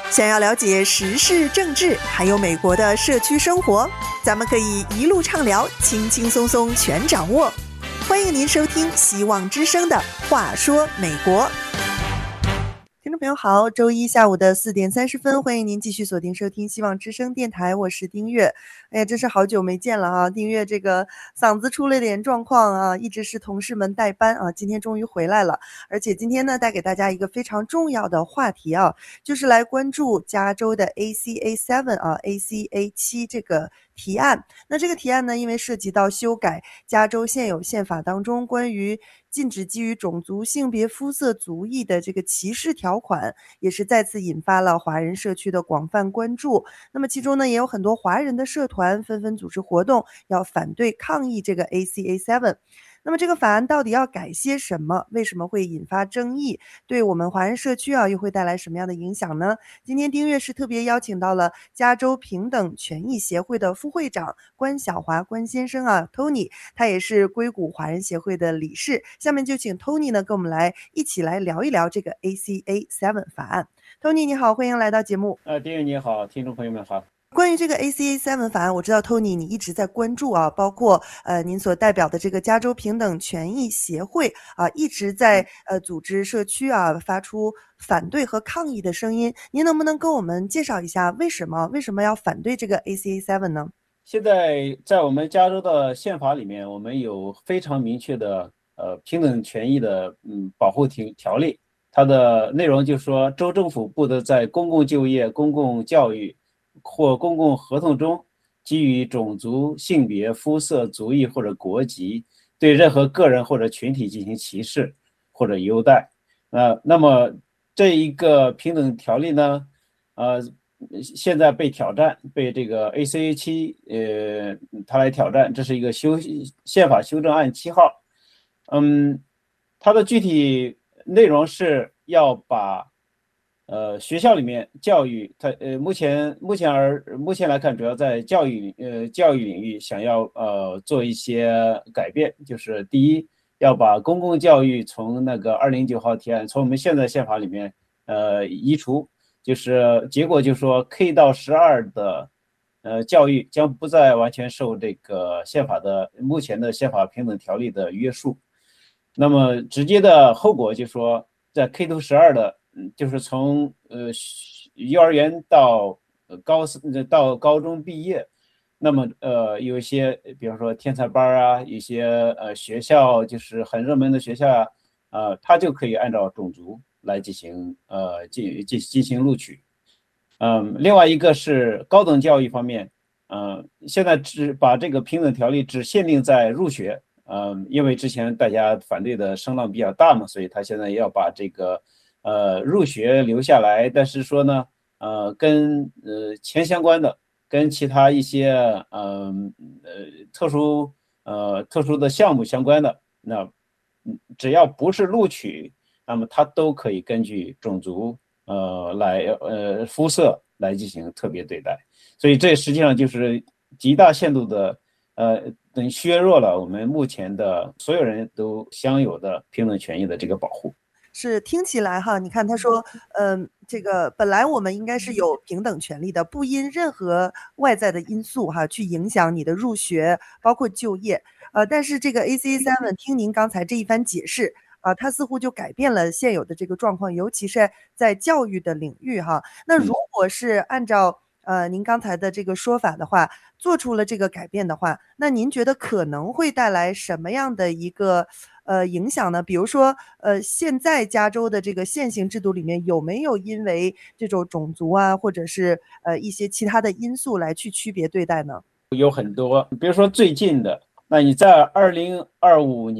想要了解时事政治，还有美国的社区生活，咱们可以一路畅聊，轻轻松松全掌握。欢迎您收听希望之声的《话说美国》。听众朋友好，周一下午的4点30分，欢迎您继续锁定收听希望之声电台，我是丁月。哎呀，真是好久没见了啊！丁月这个嗓子出了点状况啊，一直是同事们代班啊，今天终于回来了。而且今天呢，带给大家一个非常重要的话题啊，就是来关注加州的 ACA7 啊 ACA7 这个提案。那这个提案呢，因为涉及到修改加州现有宪法当中关于禁止基于种族、性别、肤色、族裔的这个歧视条款，也是再次引发了华人社区的广泛关注。那么其中呢，也有很多华人的社团纷纷组织活动，要反对抗议这个 ACA7。那么这个法案到底要改些什么？为什么会引发争议？对我们华人社区又会带来什么样的影响呢？今天丁月是特别邀请到了加州平等权益协会的副会长关晓华关先生Tony， 他也是硅谷华人协会的理事。下面就请 Tony 呢跟我们一起来聊一聊这个 ACA7 法案。Tony 你好，欢迎来到节目。 丁月你好，听众朋友们好。 关于这个 ACA7 法案，我知道 Tony 你一直在关注包括您所代表的这个加州平等权益协会一直在组织社区发出反对和抗议的声音。您能不能跟我们介绍一下为什么要反对这个 ACA7 呢？ 现在在我们加州的宪法里面，我们有非常明确的平等权益的保护条例，它的内容就是说，州政府不得在公共就业、公共教育或公共合同中基于种族、性别、肤色、族裔或者国籍对任何个人或者群体进行歧视或者优待。那么这一个平等条例呢，现在被挑战，被这个 ACA7它来挑战，这是一个宪法修正案7号。它的具体内容是要把学校里面教育，它目前来看，主要在教育领域想要做一些改变，就是第一，要把公共教育从那个209号提案从我们现在宪法里面移除，就是结果就是说 K 到12的教育将不再完全受这个目前的宪法平等条例的约束。那么直接的后果就是说，在 K to 12的就是从幼儿园到高中毕业，那么有一些比方说天才班一些学校就是很热门的学校它就可以按照种族来进行录取。另外一个是高等教育方面，现在只把这个平等条例只限定在入学。因为之前大家反对的声浪比较大嘛，所以他现在要把这个入学留下来，但是说呢，跟钱相关的，跟其他一些特殊的项目相关的，那只要不是录取，那么他都可以根据种族肤色来进行特别对待，所以这实际上就是极大限度的等削弱了我们目前的所有人都享有的平等权益的这个保护。 是听起来你看他说这个本来我们应该是有平等权利的，不因任何外在的因素去影响你的入学包括就业但是这个 ACA7 听您刚才这一番解释它似乎就改变了现有的这个状况，尤其是在教育的领域那如果是按照您刚才的这个说法的话，做出了这个改变的话，那您觉得可能会带来什么样的一个影响呢？比如说现在加州的这个现行制度里面有没有因为这种种族或者是一些其他的因素来去区别对待呢？ 有很多，比如说最近的，那你在2025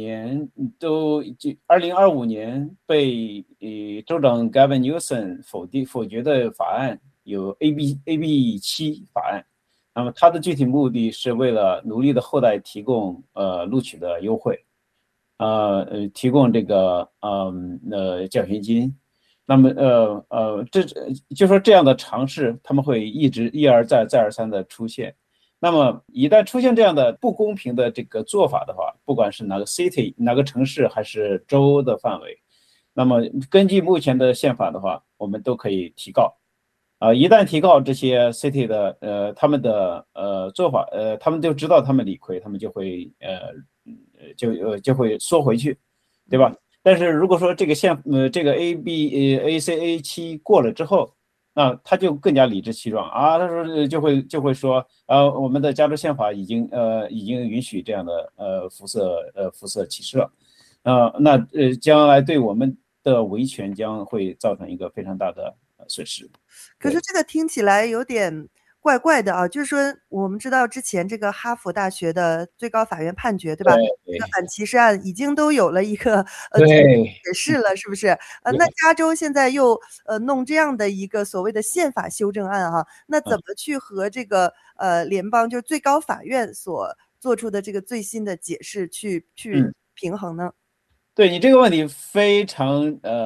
年被州长 Gavin Newsom 否决的法案有 AB7 法案，那么它的具体目的是为了奴隶的后代提供录取的优惠，提供这个奖学金。那么就说这样的尝试，他们会一而再再而三的出现。那么一旦出现这样的不公平的这个做法的话，不管是哪个 city 哪个城市还是州的范围，那么根据目前的宪法的话，我们都可以提告。 一旦提告这些 city 的他们的做法，他们就知道他们理亏，他们就会就会缩回去，对吧？但是如果说这个这个 ACA7过了之后，那他就更加理直气壮啊，他说就会说我们的加州宪法已经允许这样的辐射歧视了，那将来对我们的维权将会造成一个非常大的损失。 可是这个听起来有点怪怪的啊，就是说我们知道之前这个哈佛大学的最高法院判决，对吧？这个对反歧视案已经都有了一个对解释了，是不是？那加州现在又弄这样的一个所谓的宪法修正案哈，那怎么去和这个联邦就是最高法院所做出的这个最新的解释去平衡呢？ 对你这个问题非常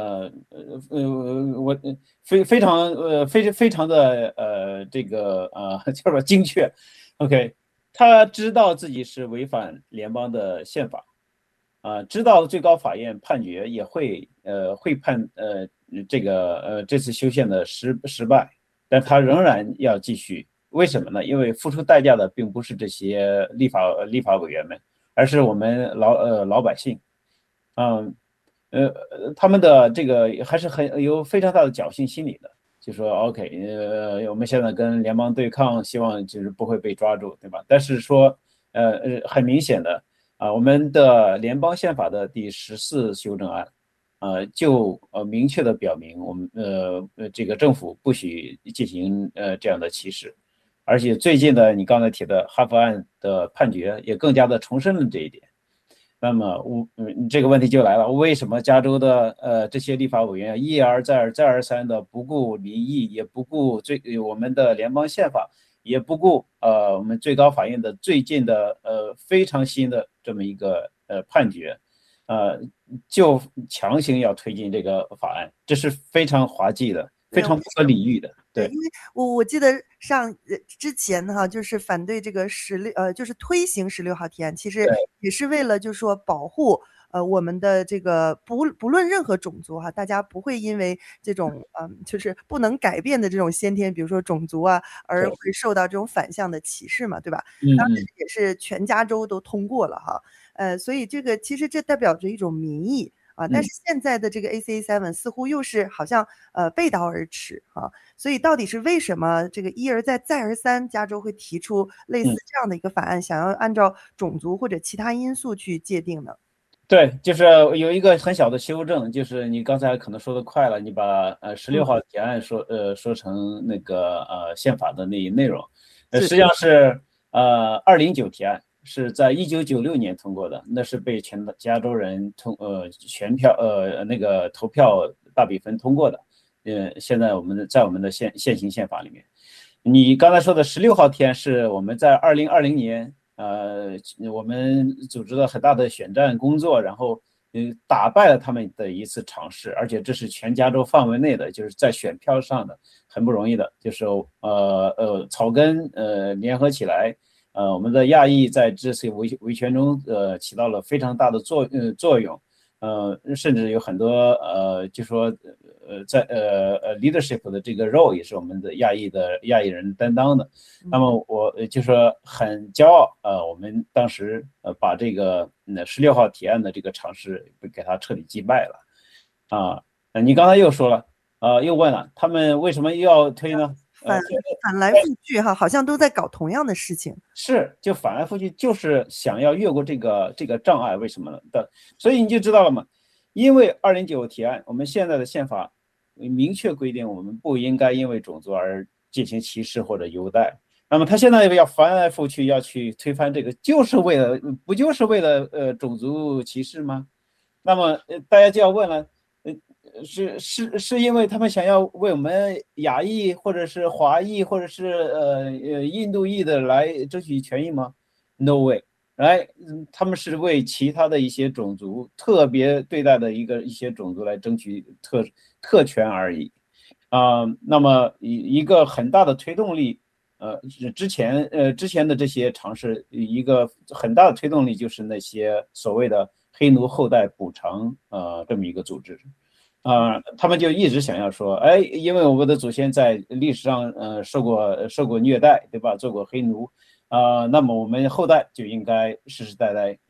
我非常的这个叫做精确。OK， 他知道自己是违反联邦的宪法，知道最高法院判决也会判这次修宪的失败，但他仍然要继续。为什么呢？因为付出代价的并不是这些立法委员们，而是我们老百姓。他们的这个还是有非常大的侥幸心理的，就说 OK，我们现在跟联邦对抗，希望就是不会被抓住，对吧？但是说很明显的我们的联邦宪法的第14修正案就明确的表明我们这个政府不许进行这样的歧视，而且最近的你刚才提的哈佛案的判决也更加的重申了这一点。那么这个问题就来了，为什么加州的这些立法委员一而再再而三的不顾民意，也不顾我们的联邦宪法，也不顾我们最高法院的最近的非常新的这么一个判决，就强行要推进这个法案，这是非常滑稽的，非常不可理喻的。对， 因为我记得之前哈，就是反对这个就是推行16号提案，其实也是为了就是说保护我们的这个不论任何种族哈，大家不会因为这种就是不能改变的这种先天，比如说种族啊，而会受到这种反向的歧视嘛，对吧？当时也是全加州都通过了哈，所以其实这代表着一种民意。但是现在的这个 ACA7似乎又是好像背道而驰哈，所以到底是为什么这个一而再再而三，加州会提出类似这样的一个法案，想要按照种族或者其他因素去界定呢？ 对，就是有一个很小的修正，就是你刚才可能说的快了，你把16号提案说成那个宪法的内容，实际上是209提案。是在1996年通过的，那是被全加州人全票那个投票大比分通过的。现在在我们的现行宪法里面，你刚才说的16号提案是我们在2020年我们组织了很大的选战工作，然后打败了他们的一次尝试，而且这是全加州范围内的，就是在选票上的很不容易的，就是草根联合起来。我们的亚裔在这次维权中起到了非常大的作用，甚至有很多就说在leadership 的这个 role 也是我们的亚裔人担当的。那么我就说很骄傲，我们当时把这个16号提案的这个尝试给他彻底击败了。你刚才又说了，又问了他们为什么又要推呢？ 反来覆去哈，好像都在搞同样的事情。 是，就反来覆去，就是想要越过这个障碍，为什么呢？所以你就知道了嘛。因为209提案，我们现在的宪法明确规定，我们不应该因为种族而进行歧视或者优待。那么他现在要翻来覆去要去推翻这个，不就是为了种族歧视吗？那么大家就要问了。是因为他们想要为我们亚裔或者是华裔或者是印度裔的来争取权益吗 ？No way， 来，他们是为其他的一些种族特别对待的一些种族来争取特权而已。那么一个很大的推动力，之前的这些尝试，一个很大的推动力就是那些所谓的黑奴后代补偿这么一个组织。 他们就一直想要说，哎，因为我们的祖先在历史上受过虐待，对吧？做过黑奴，那么我们后代就应该世世代代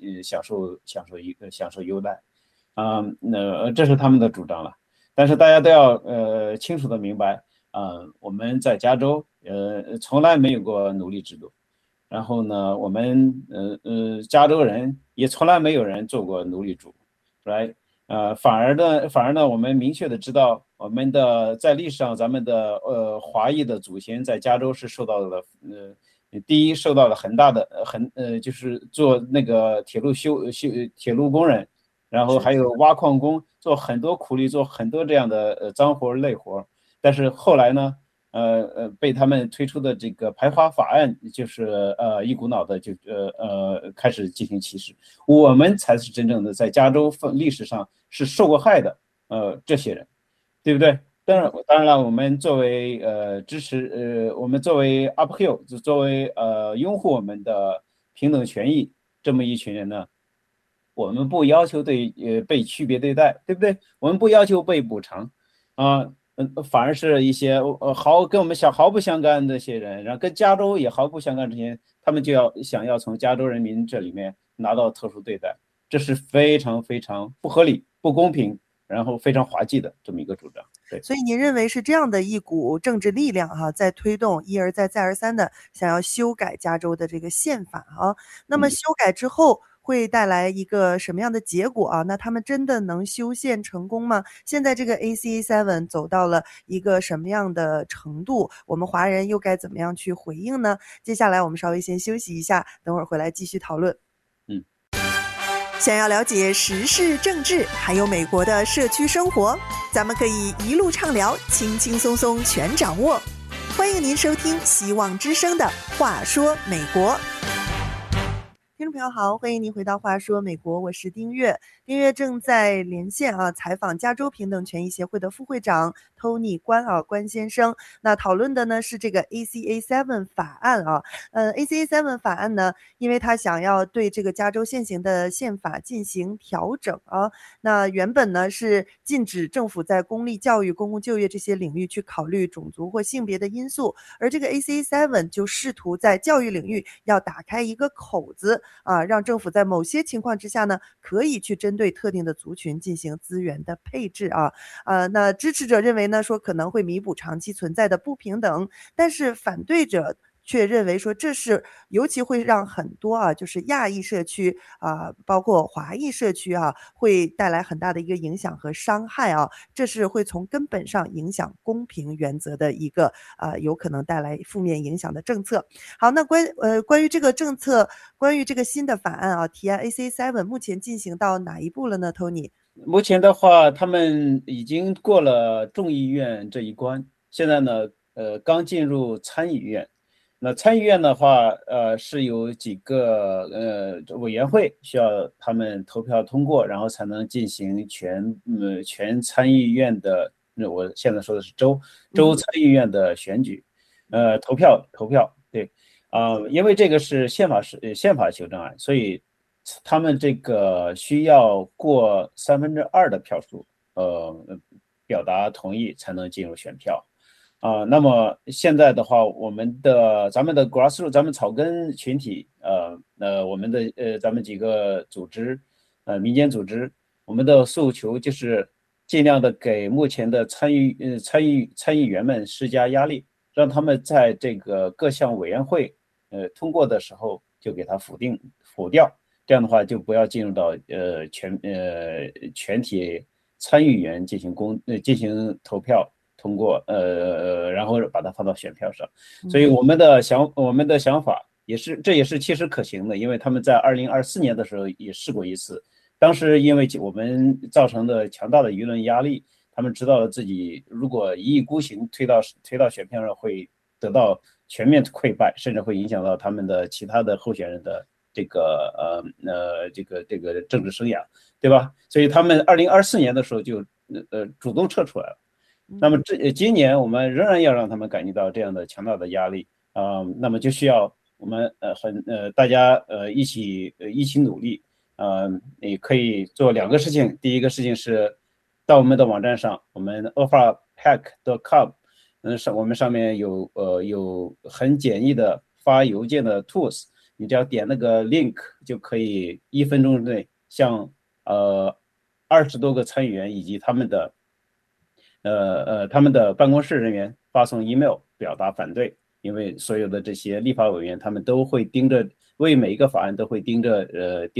享受优待，那这是他们的主张了。但是大家都要清楚的明白，我们在加州从来没有过奴隶制度，然后呢，我们加州人也从来没有人做过奴隶主，来。反而呢，我们明确的知道，我们的在历史上，咱们的华裔的祖先在加州是受到了第一受到了很大的就是做那个铁路工人，然后还有挖矿工，做很多苦力，做很多这样的脏活累活，但是后来呢，被他们推出的这个排华法案，就是一股脑的就开始进行歧视，我们才是真正的在加州历史上是受过害的这些人，对不对？当然了，我们作为支持我们作为 uphill 就作为拥护我们的平等权益这么一群人呢，我们不要求被区别对待，对不对？我们不要求被补偿啊。反而是一些跟我们毫不相干的这些人，然后跟加州也毫不相干这些，他们就想要从加州人民这里面拿到特殊对待，这是非常非常不合理、不公平，然后非常滑稽的这么一个主张。对， 所以您认为是这样的一股政治力量在推动一而再再而三的想要修改加州的这个宪法啊。那么修改之后会带来一个什么样的结果啊？那他们真的能修宪成功吗？现在这个 ACA7 走到了一个什么样的程度？我们华人又该怎么样去回应呢？接下来我们稍微先休息一下，等会儿回来继续讨论。想要了解时事政治，还有美国的社区生活，咱们可以一路畅聊，轻轻松松全掌握。欢迎您收听希望之声的话说美国。听众朋友好，欢迎您回到话说美国，我是丁月。丁月正在连线采访加州平等权益协会的副会长 Tony 关先生。那讨论的呢是这个 ACA7 法案ACA7 法案呢，因为他想要对这个加州现行的宪法进行调整那原本呢是禁止政府在公立教育、公共就业这些领域去考虑种族或性别的因素，而这个 ACA7 就试图在教育领域要打开一个口子让政府在某些情况之下呢，可以去针对特定的族群进行资源的配置那支持者认为呢，说可能会弥补长期存在的不平等，但是反对者却认为说这是尤其会让很多就是亚裔社区包括华裔社区会带来很大的一个影响和伤害这是会从根本上影响公平原则的一个有可能带来负面影响的政策。好，那关于这个政策，关于这个新的法案提案 ACA7 目前进行到哪一步了呢 ，Tony？ 目前的话，他们已经过了众议院这一关，现在呢，刚进入参议院。那参议院的话，是有几个委员会需要他们投票通过，然后才能进行全参议院的，我现在说的是州参议院的选举，投票，对，因为这个是宪法修正案，所以他们这个需要过2/3的票数，表达同意才能进入选票。那么现在的话，咱们的 grassroots， 咱们草根群体，咱们几个组织，民间组织，我们的诉求就是尽量的给目前的参议员们施加压力，让他们在这个各项委员会通过的时候就给他否掉，这样的话就不要进入到全体参议员进行投票。通过然后把它放到选票上，所以我们的想法这也是切实可行的，因为他们在2024年的时候也试过一次，当时因为我们造成的强大的舆论压力，他们知道了自己如果一意孤行推到选票上会得到全面溃败，甚至会影响到他们的其他的候选人的这个政治生涯，对吧？所以他们2024年的时候就主动撤出来了。那么今年我们仍然要让他们感觉到这样的强大的压力那么就需要我们大家一起努力也可以做2个事情。第一个事情是到我们的网站上，我们 alphapack.com，我们上面有很简易的发邮件的 tools，你只要点那个 link 就可以1分钟之内向20多个参议员以及他们的办公室人员发送 email 表达反对，因为所有的这些立法委员他们都会为每一个法案都会盯着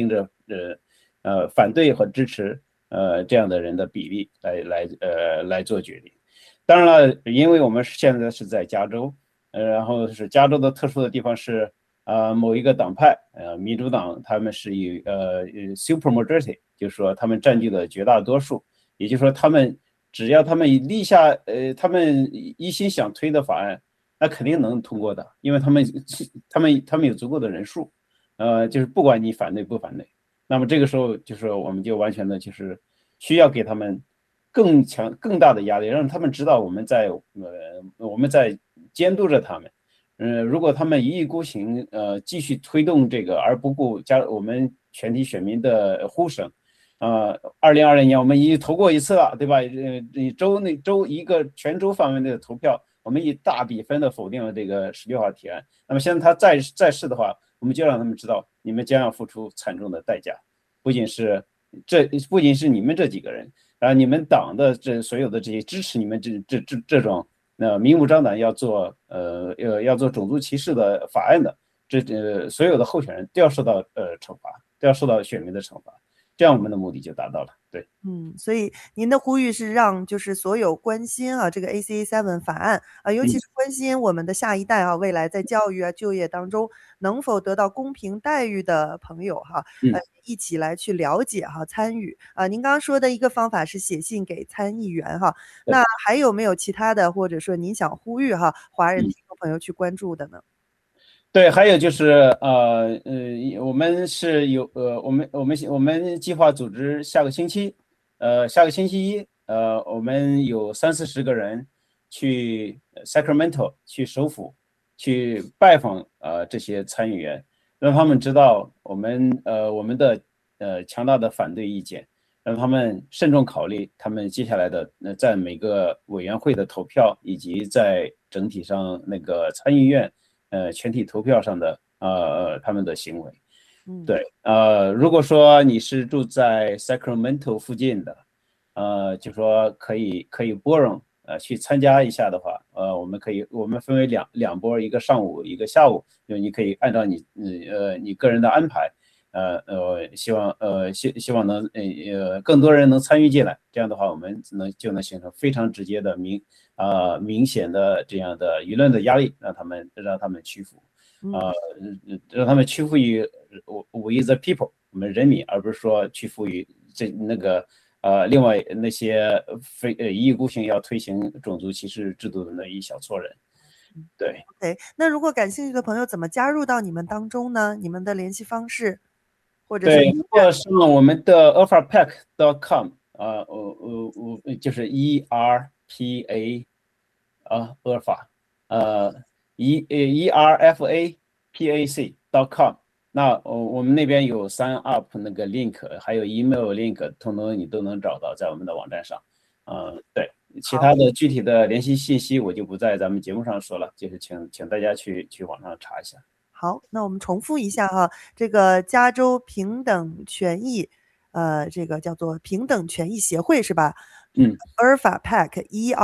反对和支持这样的人的比例来做决定。当然了，因为我们现在是在加州，然后是加州的特殊的地方是某一个党派民主党他们是以super majority， 就是说他们占据了绝大多数，也就是说只要他们立下他们一心想推的法案，那肯定能通过的，因为他们有足够的人数，就是不管你反对不反对，那么这个时候就是我们就完全的就是需要给他们更大的压力，让他们知道我们在监督着他们。如果他们一意孤行，继续推动这个而不顾我们全体选民的呼声，2020年我们已经投过一次了，对吧？一个全州范围内的投票，我们以大比分的否定了这个16号提案。那么现在他再试的话，我们就让他们知道，你们将要付出惨重的代价，不仅是你们这几个人，你们党的所有的这些支持你们这种明目张胆要做种族歧视的法案的所有的候选人都要受到惩罚，都要受到选民的惩罚。这样我们的目的就达到了。对， 所以您的呼吁是让就是所有关心这个 ACA7 法案尤其是关心我们的下一代未来在教育就业当中能否得到公平待遇的朋友一起来去了解参与您刚刚说的一个方法是写信给参议员那还有没有其他的，或者说您想呼吁华人听众朋友去关注的呢？ 对，还有就是我们是有我们计划组织下个星期一我们有30-40个人去 Sacramento 去首府去拜访这些参议员，让他们知道我们的强大的反对意见，让他们慎重考虑他们接下来的在每个委员会的投票，以及在整体上那个参议院全体投票上的他们的行为。对，如果说你是住在 Sacramento 附近的，就说可以拨冗去参加一下的话，我们分为两波，一个上午一个下午，就你可以按照你个人的安排，希望能更多人能参与进来，这样的话我们就能形成非常直接的明显的这样的舆论的压力，让他们屈服，让他们屈服于we the people， 我们人民，而不是说屈服于另外那些一意孤行要推行种族歧视制度的那一小撮人。对。 OK， 那如果感兴趣的朋友怎么加入到你们当中呢？你们的联系方式，或者是对，如果上我们的 alphapack.com 就是 ERPA alpha ERFAPAC.com， 那我们那边有sign up 那个 link， 还有 email link， 通通你都能找到在我们的网站上。对，其他的具体的联系信息我就不在咱们节目上说了，就是请大家去网上查一下。 好，那我们重复一下这个加州平等权益，这个叫做平等权益协会是吧？ERFAPAC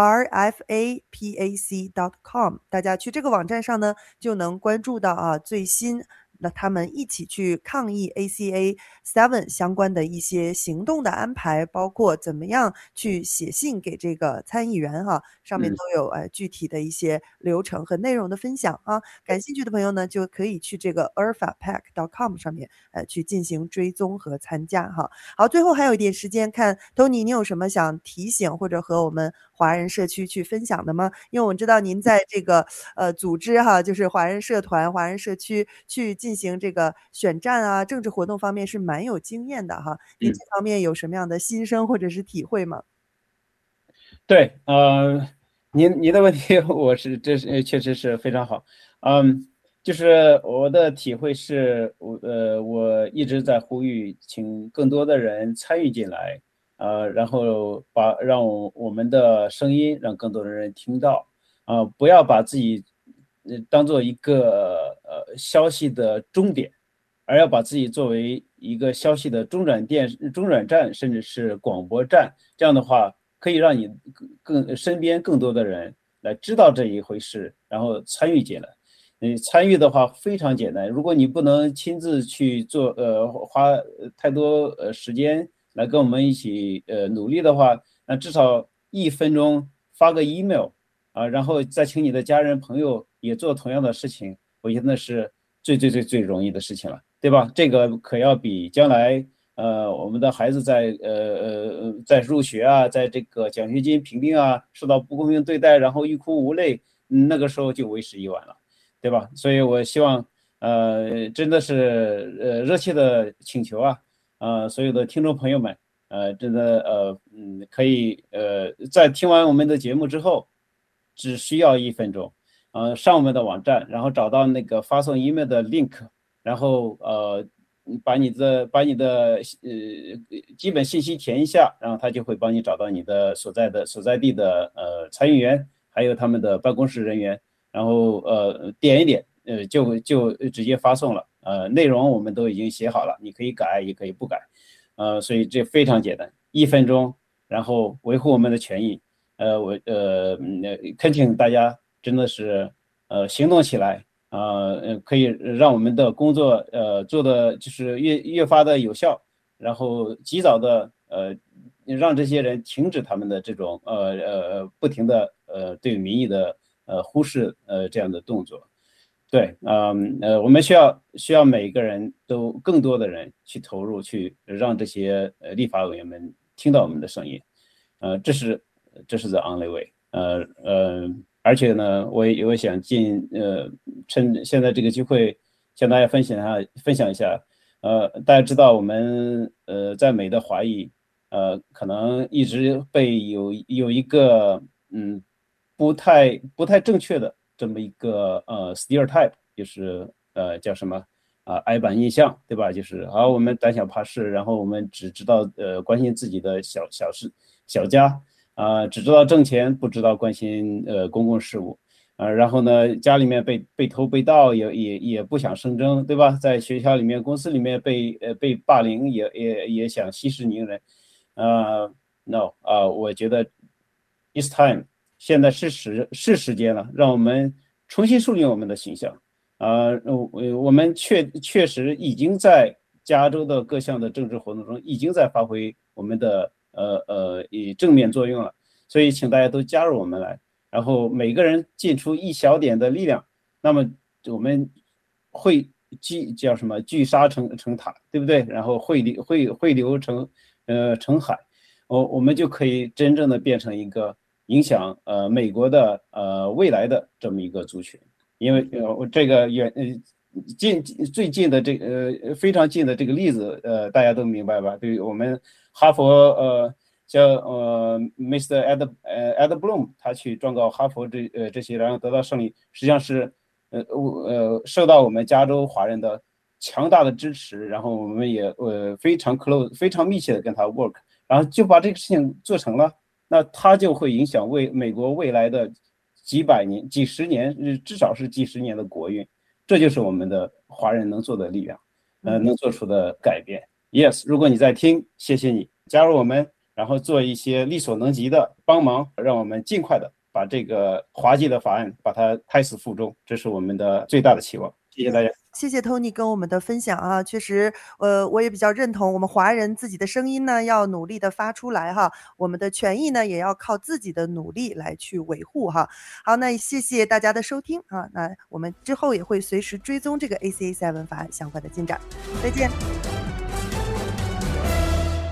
ERFAPAC.com， 大家去这个网站上呢，就能关注到最新那他们一起去抗议 ACA7 相关的一些行动的安排，包括怎么样去写信给这个参议员上面都有具体的一些流程和内容的分享感兴趣的朋友呢，就可以去这个 ERFAPAC.com 上面去进行追踪和参加好，最后还有一点时间，看 Tony 你有什么想提醒或者和我们华人社区去分享的吗？因为我知道您在这个组织就是华人社团、华人社区去进行这个选战政治活动方面是蛮有经验的您这方面有什么样的心声或者是体会吗？ 对，您的问题这确实是非常好，就是我的体会是，我一直在呼吁，请更多的人参与进来， 然后让我们的声音让更多的人听到，不要把自己当做一个消息的终点，而要把自己作为一个消息的中转站，甚至是广播站。这样的话，可以让你身边更多的人来知道这一回事，然后参与进来。参与的话非常简单，如果你不能亲自去做，花太多时间来跟我们一起努力的话，那至少1分钟发个 email 然后再请你的家人朋友也做同样的事情，我觉得那是最容易的事情了，对吧？这个可要比将来我们的孩子在入学啊，在这个奖学金评定啊受到不公平对待，然后欲哭无泪，那个时候就为时已晚了。对吧？所以我希望，真的是热切的请求所有的听众朋友们，真的可以在听完我们的节目之后，只需要1分钟，上我们的网站，然后找到那个发送 email 的 link，然后把你的基本信息填一下，然后他就会帮你找到你的所在地的参议员，还有他们的办公室人员。然后点一点，就直接发送了。内容我们都已经写好了，你可以改也可以不改。所以这非常简单，1分钟，然后维护我们的权益。恳请大家真的是行动起来可以让我们的工作做的就是越发的有效，然后及早的让这些人停止他们的这种不停的对民意的忽视这样的动作。对，我们需要每个人都更多的人去投入，去让这些立法委员们听到我们的声音。这是 the only way。而且呢，我想趁现在这个机会向大家分享一下。大家知道我们在美的华裔可能一直被有一个不太正确的这么一个stereotype，就是叫什么矮板印象，对吧？就是我们胆小怕事，然后我们只知道关心自己的小家只知道挣钱，不知道关心公共事务然后呢，家里面被偷被盗也不想声张，对吧？在学校里面、公司里面被霸凌，也想息事宁人。No 我觉得 it's time， 现在是时间了，让我们重新树立我们的形象。我们确实已经在加州的各项的政治活动中已经在发挥我们的正面作用了，所以请大家都加入我们来，然后每个人尽出一小点的力量，那么我们会聚沙成塔，对不对？然后汇流成海，我们就可以真正的变成一个影响美国的未来的这么一个族群。因为我这个最近的非常近的这个例子大家都明白吧？对于我们哈佛像Mr. Ed Blum 他去状告哈佛这些，然后得到胜利，实际上是受到我们加州华人的强大的支持，然后我们也非常 close 非常密切的跟他 work， 然后就把这个事情做成了，那他就会影响美国未来的几百年、几十年，至少是几十年的国运。这就是我们的华人能做的力量，能做出的改变。Yes， 如果你在听，谢谢你加入我们，然后做一些力所能及的帮忙，让我们尽快的把这个滑稽的法案把它胎死腹中，这是我们的最大的期望。谢谢大家。 谢谢 Tony 跟我们的分享啊，确实，我也比较认同我们华人自己的声音呢，要努力的发出来哈，我们的权益呢，也要靠自己的努力来去维护哈。好，那谢谢大家的收听啊，那我们之后也会随时追踪这个ACA 7法案相关的进展。再见。